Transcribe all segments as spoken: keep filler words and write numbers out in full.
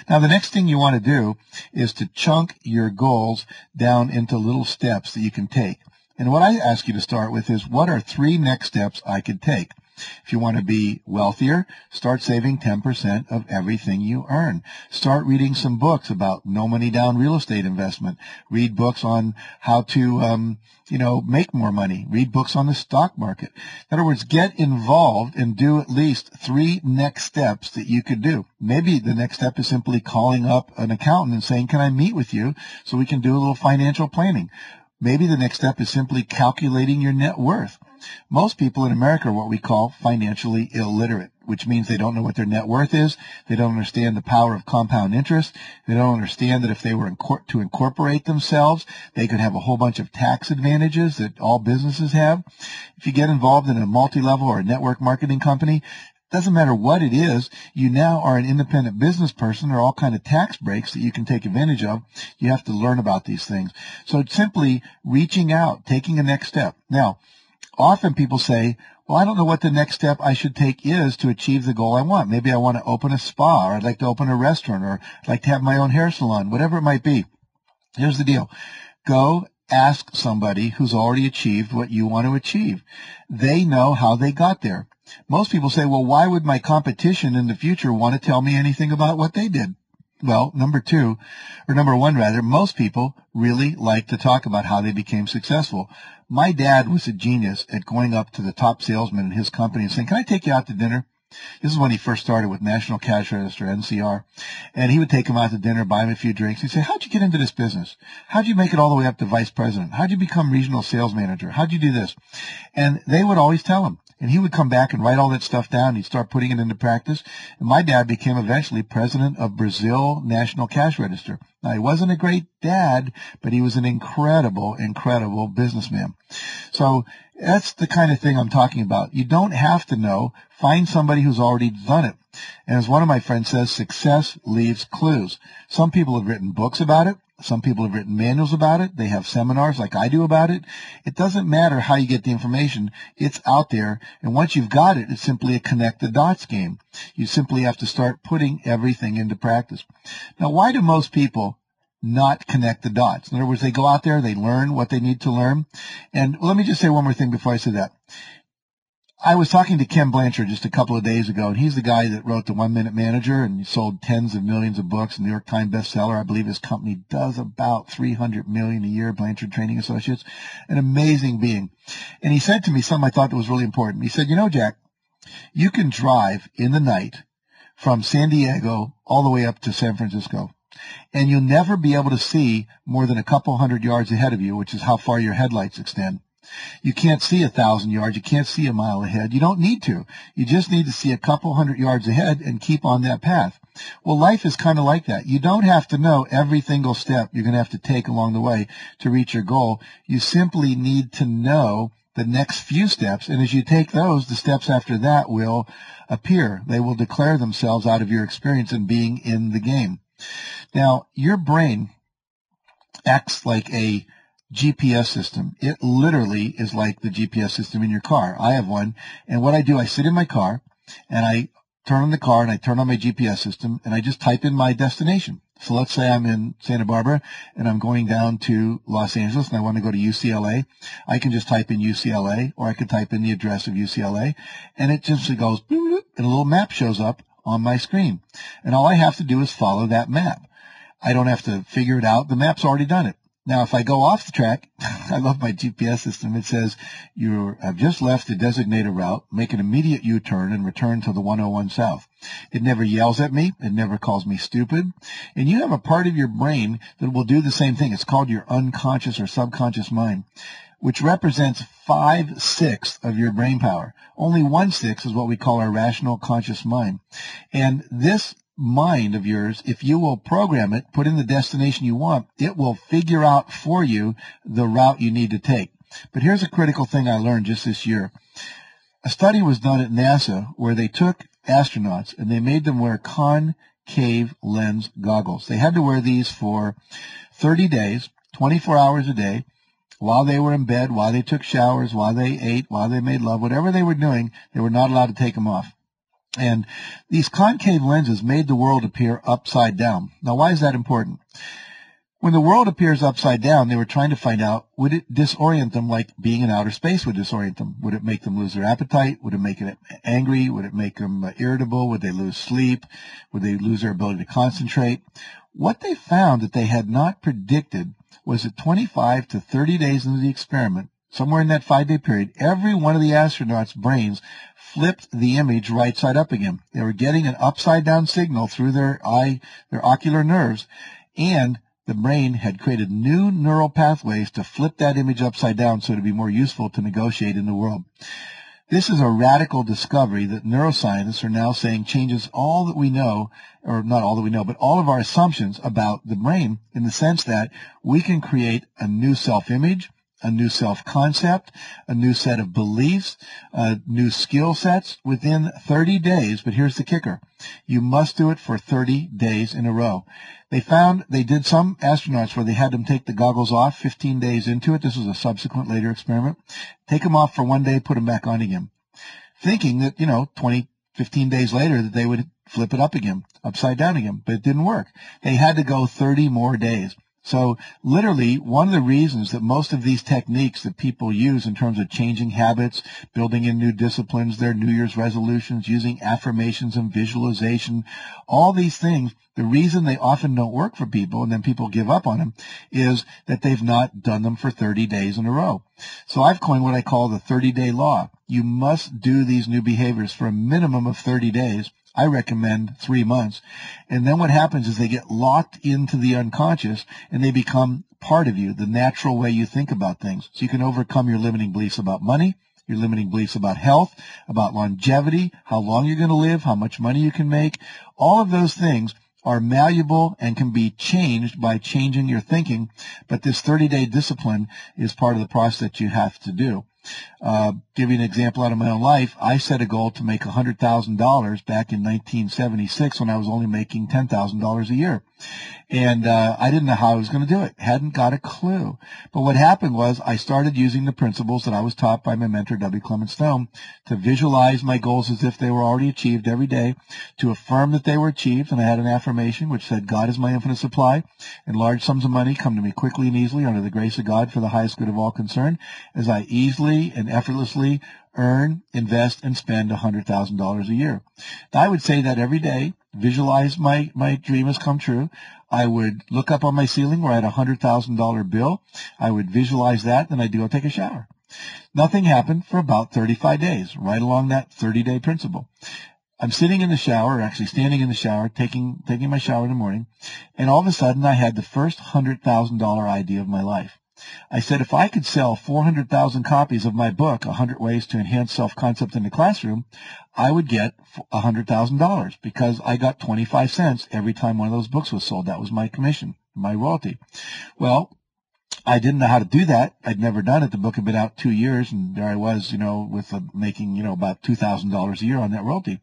Now, the next thing you want to do is to chunk your goals down into little steps that you can take. And what I ask you to start with is, what are three next steps I could take? If you want to be wealthier, start saving ten percent of everything you earn. Start reading some books about no money down real estate investment. Read books on how to, um, you know, make more money. Read books on the stock market. In other words, get involved and do at least three next steps that you could do. Maybe the next step is simply calling up an accountant and saying, can I meet with you so we can do a little financial planning? Maybe the next step is simply calculating your net worth. Most people in America are what we call financially illiterate, which means they don't know what their net worth is. They don't understand the power of compound interest. They don't understand that if they were to incorporate themselves, they could have a whole bunch of tax advantages that all businesses have. If you get involved in a multi-level or a network marketing company, doesn't matter what it is, you now are an independent business person. There are all kinds of tax breaks that you can take advantage of. You have to learn about these things. So it's simply reaching out, taking a next step. Now, often people say, well, I don't know what the next step I should take is to achieve the goal I want. Maybe I want to open a spa, or I'd like to open a restaurant, or I'd like to have my own hair salon, whatever it might be. Here's the deal. Go ask somebody who's already achieved what you want to achieve. They know how they got there. Most people say, well, why would my competition in the future want to tell me anything about what they did? Well, number two, or number one rather, most people really like to talk about how they became successful. My dad was a genius at going up to the top salesman in his company and saying, can I take you out to dinner? This is when he first started with National Cash Register, N C R. And he would take him out to dinner, buy him a few drinks. He'd say, how'd you get into this business? How'd you make it all the way up to vice president? How'd you become regional sales manager? How'd you do this? And they would always tell him. And he would come back and write all that stuff down. He'd start putting it into practice. And my dad became eventually president of Brazil National Cash Register. Now, he wasn't a great dad, but he was an incredible, incredible businessman. So that's the kind of thing I'm talking about. You don't have to know. Find somebody who's already done it. And as one of my friends says, success leaves clues. Some people have written books about it. Some people have written manuals about it. They have seminars like I do about it. It doesn't matter how you get the information. It's out there. And once you've got it, it's simply a connect the dots game. You simply have to start putting everything into practice. Now, why do most people not connect the dots? In other words, they go out there, they learn what they need to learn. And let me just say one more thing before I say that. I was talking to Ken Blanchard just a couple of days ago, and he's the guy that wrote The One-Minute Manager, and he sold tens of millions of books, New York Times bestseller. I believe his company does about three hundred million dollars a year, Blanchard Training Associates. An amazing being. And he said to me something I thought that was really important. He said, you know, Jack, you can drive in the night from San Diego all the way up to San Francisco, and you'll never be able to see more than a couple hundred yards ahead of you, which is how far your headlights extend. You can't see a thousand yards. You can't see a mile ahead. You don't need to. You just need to see a couple hundred yards ahead and keep on that path. Well, life is kind of like that. You don't have to know every single step you're going to have to take along the way to reach your goal. You simply need to know the next few steps, and as you take those, the steps after that will appear. They will declare themselves out of your experience in being in the game. Now, your brain acts like a G P S system. It literally is like the G P S system in your car. I have one, and what I do, I sit in my car, and I turn on the car, and I turn on my G P S system, and I just type in my destination. So let's say I'm in Santa Barbara, and I'm going down to Los Angeles, and I want to go to U C L A. I can just type in U C L A, or I could type in the address of U C L A, and it just goes, and a little map shows up on my screen. And all I have to do is follow that map. I don't have to figure it out. The map's already done it. Now, if I go off the track, I love my G P S system. It says, you have just left the designated route, make an immediate U-turn, and return to the one oh one South. It never yells at me. It never calls me stupid. And you have a part of your brain that will do the same thing. It's called your unconscious or subconscious mind, which represents five-sixths of your brain power. Only one-sixth is what we call our rational conscious mind. And this mind of yours, if you will program it, put in the destination you want, it will figure out for you the route you need to take. But here's a critical thing I learned just this year. A study was done at NASA where they took astronauts and they made them wear concave lens goggles. They had to wear these for thirty days, twenty-four hours a day, while they were in bed, while they took showers, while they ate, while they made love, whatever they were doing, they were not allowed to take them off. And these concave lenses made the world appear upside down. Now, why is that important? When the world appears upside down, they were trying to find out, would it disorient them like being in outer space would disorient them? Would it make them lose their appetite? Would it make them angry? Would it make them uh, irritable? Would they lose sleep? Would they lose their ability to concentrate? What they found that they had not predicted was that twenty-five to thirty days into the experiment, somewhere in that five-day period, every one of the astronauts' brains flipped the image right side up again. They were getting an upside-down signal through their eye, their ocular nerves, and the brain had created new neural pathways to flip that image upside down so it would be more useful to negotiate in the world. This is a radical discovery that neuroscientists are now saying changes all that we know, or not all that we know, but all of our assumptions about the brain, in the sense that we can create a new self-image, a new self-concept, a new set of beliefs, uh, new skill sets within thirty days. But here's the kicker. You must do it for thirty days in a row. They found, they did some astronauts where they had them take the goggles off fifteen days into it. This was a subsequent later experiment. Take them off for one day, put them back on again. Thinking that, you know, twenty, fifteen days later that they would flip it up again, upside down again. But it didn't work. They had to go thirty more days. So literally, one of the reasons that most of these techniques that people use in terms of changing habits, building in new disciplines, their New Year's resolutions, using affirmations and visualization, all these things, the reason they often don't work for people and then people give up on them is that they've not done them for thirty days in a row. So I've coined what I call the thirty-day law. You must do these new behaviors for a minimum of thirty days. I recommend three months. And then what happens is they get locked into the unconscious and they become part of you, the natural way you think about things. So you can overcome your limiting beliefs about money, your limiting beliefs about health, about longevity, how long you're going to live, how much money you can make. All of those things are malleable and can be changed by changing your thinking. But this thirty-day discipline is part of the process that you have to do. Uh, give you an example out of my own life. I set a goal to make one hundred thousand dollars back in nineteen seventy-six when I was only making ten thousand dollars a year. And uh, I didn't know how I was going to do it. Hadn't got a clue. But what happened was I started using the principles that I was taught by my mentor, W. Clement Stone, to visualize my goals as if they were already achieved every day, to affirm that they were achieved. And I had an affirmation which said, God is my infinite supply, and large sums of money come to me quickly and easily under the grace of God for the highest good of all concerned, as I easily and effortlessly earn, invest, and spend one hundred thousand dollars a year. Now, I would say that every day, visualize my, my dream has come true. I would look up on my ceiling where I had a one hundred thousand dollar bill. I would visualize that, then I'd go take a shower. Nothing happened for about thirty-five days, right along that thirty-day principle. I'm sitting in the shower, or actually standing in the shower, taking taking my shower in the morning, and all of a sudden I had the first one hundred thousand dollar idea of my life. I said, if I could sell four hundred thousand copies of my book, one hundred Ways to Enhance Self-Concept in the Classroom, I would get one hundred thousand dollars because I got twenty-five cents every time one of those books was sold. That was my commission, my royalty. Well, I didn't know how to do that. I'd never done it. The book had been out two years, and there I was, you know, with uh, making, you know, about two thousand dollars a year on that royalty.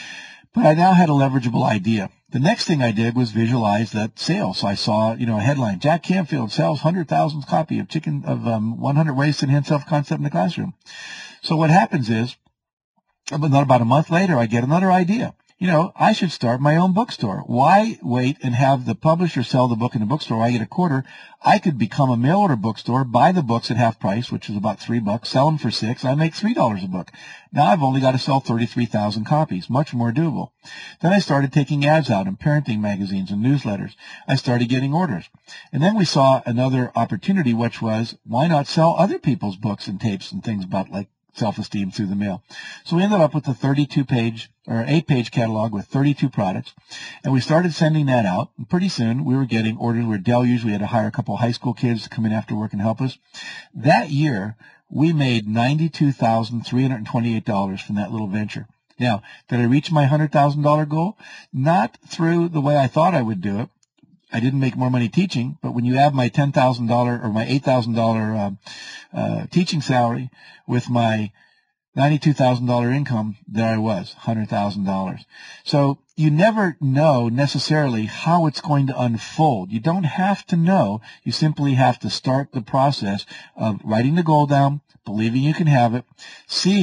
But I now had a leverageable idea. The next thing I did was visualize that sale. So I saw, you know, a headline: Jack Canfield sells one hundred thousand copy of chicken of um, one hundred Ways to Enhance Self-Concept in the Classroom. So what happens is, about a month later, I get another idea. You know, I should start my own bookstore. Why wait and have the publisher sell the book in the bookstore? I get a quarter. I could become a mail order bookstore, buy the books at half price, which is about three bucks, sell them for six. I make three dollars a book. Now I've only got to sell thirty-three thousand copies, much more doable. Then I started taking ads out in parenting magazines and newsletters. I started getting orders. And then we saw another opportunity, which was, why not sell other people's books and tapes and things about like self-esteem through the mail? So we ended up with a thirty-two page or eight page catalog with thirty-two products, and we started sending that out. And pretty soon we were getting orders. We were deluged. We had to hire a couple of high school kids to come in after work and help us. That year we made ninety-two thousand three hundred twenty-eight dollars from that little venture. Now, did I reach my one hundred thousand dollar goal? Not through the way I thought I would do it. I didn't make more money teaching, but when you add my ten thousand dollars or my eight thousand dollars uh, uh, teaching salary with my ninety-two thousand dollars income, there I was, one hundred thousand dollars. So you never know necessarily how it's going to unfold. You don't have to know. You simply have to start the process of writing the goal down, believing you can have it, seeing it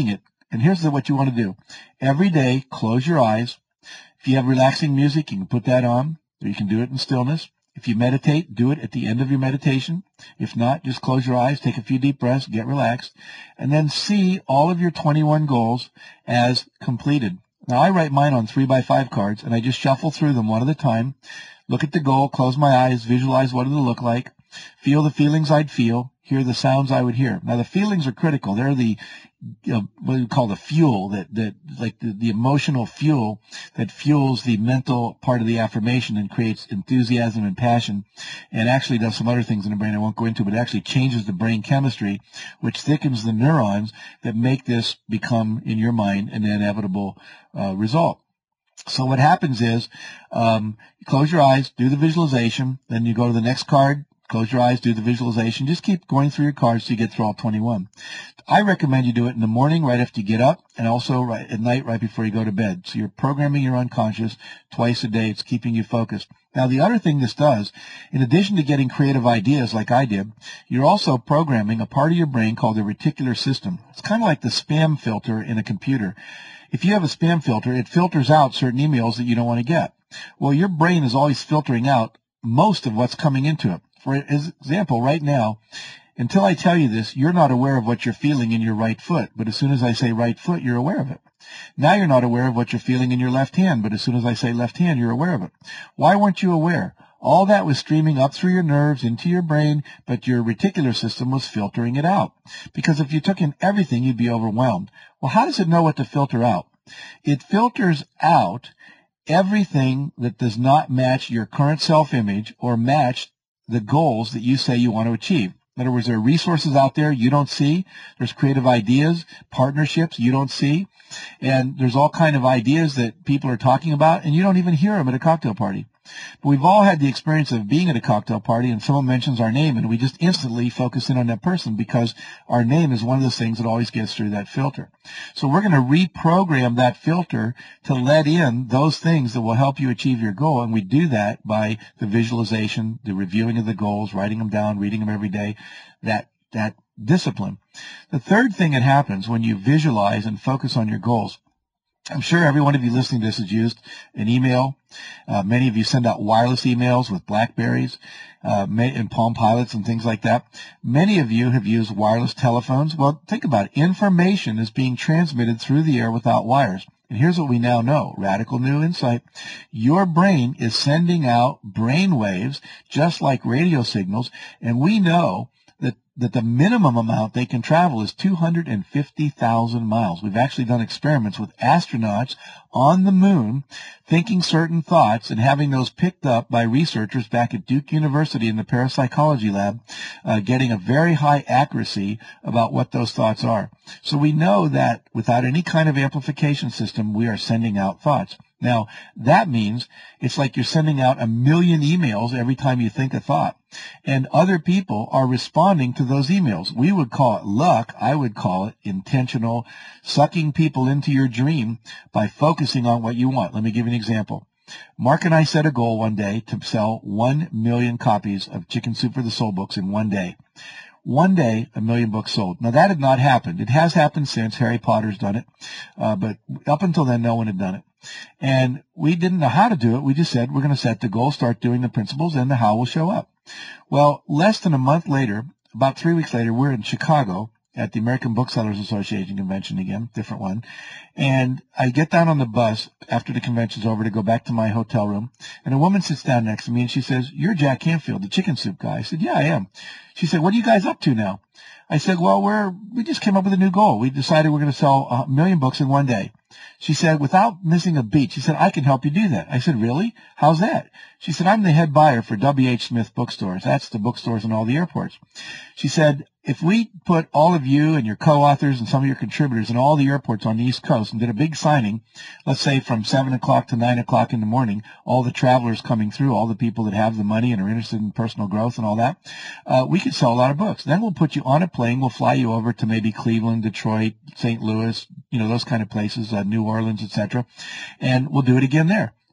And here's the, what you want to do. Every day, close your eyes. If you have relaxing music, you can put that on, or you can do it in stillness. If you meditate, do it at the end of your meditation. If not, just close your eyes, take a few deep breaths, get relaxed, and then see all of your twenty-one goals as completed. Now, I write mine on three by five cards, and I just shuffle through them one at a time. Look at the goal, close my eyes, visualize what it'll look like, feel the feelings I'd feel, hear the sounds I would hear. Now, the feelings are critical. They're the, you know, what we call the fuel, that, that like the, the emotional fuel that fuels the mental part of the affirmation and creates enthusiasm and passion, and actually does some other things in the brain I won't go into, but it actually changes the brain chemistry, which thickens the neurons that make this become, in your mind, an inevitable uh, result. So what happens is, um, you close your eyes, do the visualization, then you go to the next card, close your eyes, do the visualization. Just keep going through your cards till you get through all twenty-one. I recommend you do it in the morning right after you get up, and also right at night right before you go to bed. So you're programming your unconscious twice a day. It's keeping you focused. Now, the other thing this does, in addition to getting creative ideas like I did, you're also programming a part of your brain called the reticular system. It's kind of like the spam filter in a computer. If you have a spam filter, it filters out certain emails that you don't want to get. Well, your brain is always filtering out most of what's coming into it. For example, right now, until I tell you this, you're not aware of what you're feeling in your right foot. But as soon as I say right foot, you're aware of it. Now you're not aware of what you're feeling in your left hand. But as soon as I say left hand, you're aware of it. Why weren't you aware? All that was streaming up through your nerves into your brain, but your reticular system was filtering it out. Because if you took in everything, you'd be overwhelmed. Well, how does it know what to filter out? It filters out everything that does not match your current self-image or match the goals that you say you want to achieve. In other words, there are resources out there you don't see. There's creative ideas, partnerships you don't see. And there's all kind of ideas that people are talking about, and you don't even hear them at a cocktail party. But we've all had the experience of being at a cocktail party and someone mentions our name, and we just instantly focus in on that person because our name is one of those things that always gets through that filter. So we're going to reprogram that filter to let in those things that will help you achieve your goal, and we do that by the visualization, the reviewing of the goals, writing them down, reading them every day, that that discipline. The third thing that happens when you visualize and focus on your goals, I'm sure every one of you listening to this has used an email. Uh, many of you send out wireless emails with BlackBerries uh, and Palm Pilots and things like that. Many of you have used wireless telephones. Well, think about it. Information is being transmitted through the air without wires. And here's what we now know. Radical new insight. Your brain is sending out brain waves just like radio signals, and we know that that the minimum amount they can travel is two hundred fifty thousand miles. We've actually done experiments with astronauts on the moon thinking certain thoughts and having those picked up by researchers back at Duke University in the parapsychology lab, uh, getting a very high accuracy about what those thoughts are. So we know that without any kind of amplification system, we are sending out thoughts. Now, that means it's like you're sending out a million emails every time you think a thought. And other people are responding to those emails. We would call it luck. I would call it intentional, sucking people into your dream by focusing on what you want. Let me give you an example. Mark and I set a goal one day to sell one million copies of Chicken Soup for the Soul books in one day. One day, a million books sold. Now, that had not happened. It has happened since. Harry Potter's done it. Uh, but up until then, no one had done it. And we didn't know how to do it. We just said, we're going to set the goal, start doing the principles, and the how will show up. Well, less than a month later, about three weeks later, we're in Chicago at the American Booksellers Association convention again, different one. And I get down on the bus after the convention's over to go back to my hotel room. And a woman sits down next to me and she says, "You're Jack Canfield, the chicken soup guy." I said, "Yeah, I am." She said, "What are you guys up to now?" I said, "Well, we're, we just came up with a new goal. We decided we're going to sell a million books in one day." She said, without missing a beat, she said, "I can help you do that." I said, "Really? How's that?" She said, "I'm the head buyer for W H Smith bookstores." That's the bookstores in all the airports. She said, "If we put all of you and your co-authors and some of your contributors in all the airports on the East Coast and did a big signing, let's say from seven o'clock to nine o'clock in the morning, all the travelers coming through, all the people that have the money and are interested in personal growth and all that, uh, we could sell a lot of books. Then we'll put you on a plane. We'll fly you over to maybe Cleveland, Detroit, Saint Louis, you know, those kind of places, uh, New Orleans, et cetera, and we'll do it again there.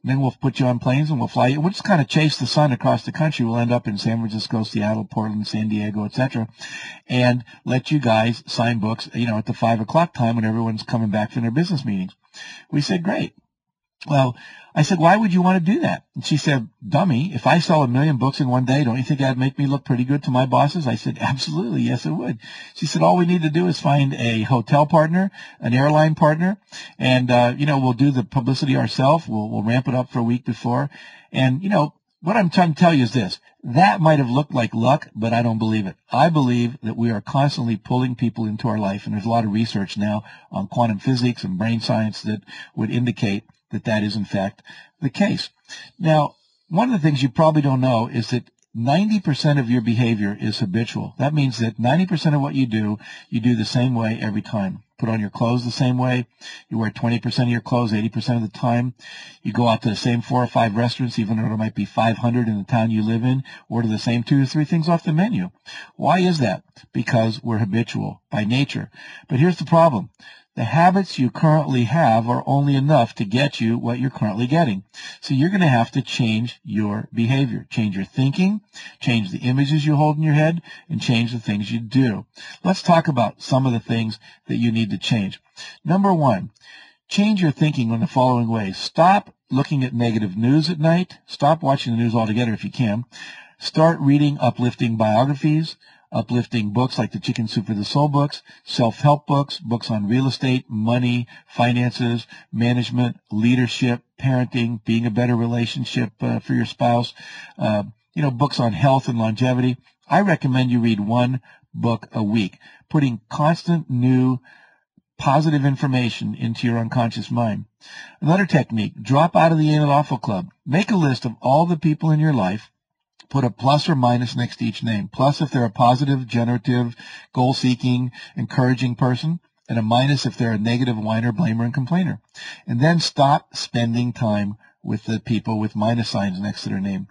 then we'll put you on planes and we'll fly you. We'll just kind of chase the sun across the country. We'll end up in San Francisco, Seattle, Portland, San Diego, et cetera, and let you guys sign books, you know, at the five o'clock time when everyone's coming back from their business meetings. We said, great. Well, I said, why would you want to do that? And she said, dummy, if I sell a million books in one day, don't you think that'd make me look pretty good to my bosses? I said, absolutely, yes, it would. She said, all we need to do is find a hotel partner, an airline partner, and, uh, you know, we'll do the publicity ourselves. We'll, we'll ramp it up for a week before. And, you know, what I'm trying to tell you is this. That might have looked like luck, but I don't believe it. I believe that we are constantly pulling people into our life, and there's a lot of research now on quantum physics and brain science that would indicate that that is, in fact, the case. Now, one of the things you probably don't know is that ninety percent of your behavior is habitual. That means that ninety percent of what you do, you do the same way every time. Put on your clothes the same way. You wear twenty percent of your clothes eighty percent of the time. You go out to the same four or five restaurants, even though there might be five hundred in the town you live in. Order the same two or three things off the menu. Why is that? Because we're habitual by nature. But here's the problem. The habits you currently have are only enough to get you what you're currently getting. So you're going to have to change your behavior, change your thinking, change the images you hold in your head, and change the things you do. Let's talk about some of the things that you need to change. Number one, change your thinking in the following ways. Stop looking at negative news at night. Stop watching the news altogether if you can. Start reading uplifting biographies, uplifting books like the Chicken Soup for the Soul books, self-help books, books on real estate, money, finances, management, leadership, parenting, being a better relationship uh, for your spouse, uh, you know, books on health and longevity. I recommend you read one book a week, putting constant new positive information into your unconscious mind. Another technique, drop out of the Ain't It Awful Club. Make a list of all the people in your life. Put a plus or minus next to each name. Plus if they're a positive, generative, goal-seeking, encouraging person, and a minus if they're a negative whiner, blamer, and complainer. And then stop spending time with the people with minus signs next to their name.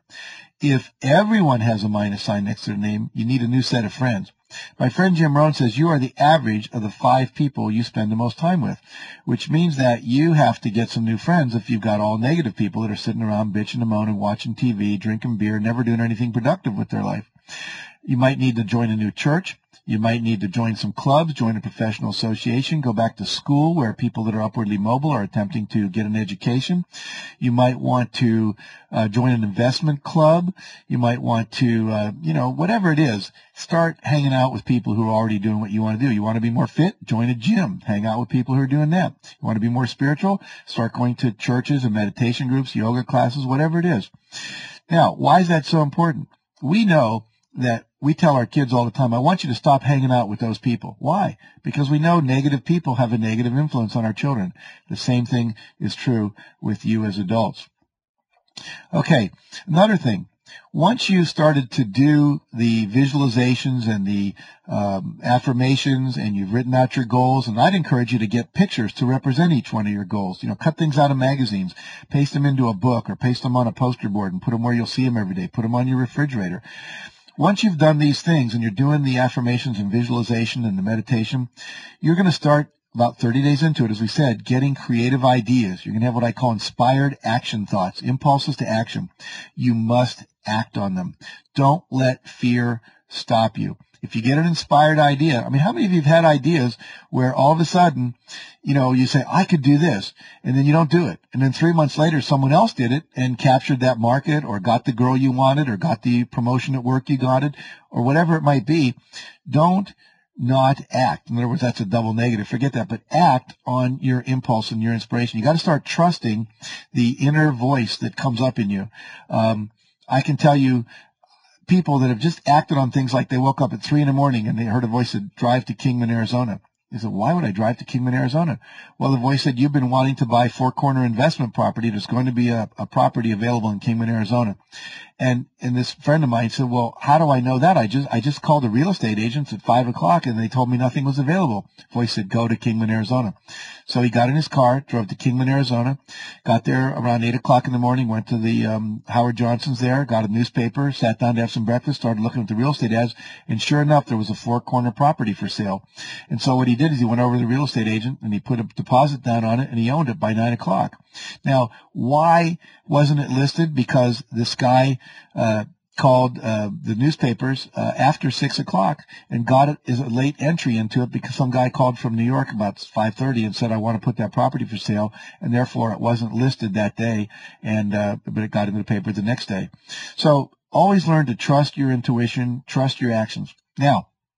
If everyone has a minus sign next to their name, you need a new set of friends. My friend Jim Rohn says you are the average of the five people you spend the most time with, which means that you have to get some new friends if you've got all negative people that are sitting around bitching and moaning, watching T V, drinking beer, never doing anything productive with their life. You might need to join a new church. You might need to join some clubs, join a professional association, go back to school where people that are upwardly mobile are attempting to get an education. You might want to uh, join an investment club. You might want to, uh, you know, whatever it is, start hanging out with people who are already doing what you want to do. You want to be more fit? Join a gym. Hang out with people who are doing that. You want to be more spiritual? Start going to churches and meditation groups, yoga classes, whatever it is. Now, why is that so important? We know that we tell our kids all the time, I want you to stop hanging out with those people. Why? Because we know negative people have a negative influence on our children. The same thing is true with you as adults. Okay, another thing. Once you started to do the visualizations and the um, affirmations and you've written out your goals, and I'd encourage you to get pictures to represent each one of your goals. You know, cut things out of magazines, paste them into a book or paste them on a poster board and put them where you'll see them every day. Put them on your refrigerator. Once you've done these things and you're doing the affirmations and visualization and the meditation, you're going to start about thirty days into it, as we said, getting creative ideas. You're going to have what I call inspired action thoughts, impulses to action. You must act on them. Don't let fear stop you. If you get an inspired idea, I mean, how many of you have had ideas where all of a sudden, you know, you say, I could do this, and then you don't do it. And then three months later, someone else did it and captured that market or got the girl you wanted or got the promotion at work you got it or whatever it might be. Don't not act. In other words, that's a double negative. Forget that. But act on your impulse and your inspiration. You got to start trusting the inner voice that comes up in you. Um, I can tell you, people that have just acted on things like they woke up at three in the morning and they heard a voice that drive to Kingman, Arizona. They said, why would I drive to Kingman, Arizona? Well, the voice said, you've been wanting to buy Four Corner Investment property. There's going to be a, a property available in Kingman, Arizona. And, and this friend of mine said, well, how do I know that? I just, I just called the real estate agents at five o'clock and they told me nothing was available. Voice said, go to Kingman, Arizona. So he got in his car, drove to Kingman, Arizona, got there around eight o'clock in the morning, went to the, um, Howard Johnson's there, got a newspaper, sat down to have some breakfast, started looking at the real estate ads. And sure enough, there was a Four Corner property for sale. And so what he did did is he went over to the real estate agent and he put a deposit down on it and he owned it by nine o'clock. Now, why wasn't it listed? Because this guy uh, called uh, the newspapers uh, after six o'clock and got it as a late entry into it because some guy called from New York about five thirty and said, I want to put that property for sale, and therefore it wasn't listed that day, and uh, but it got into the paper the next day. So always learn to trust your intuition, trust your actions. Now,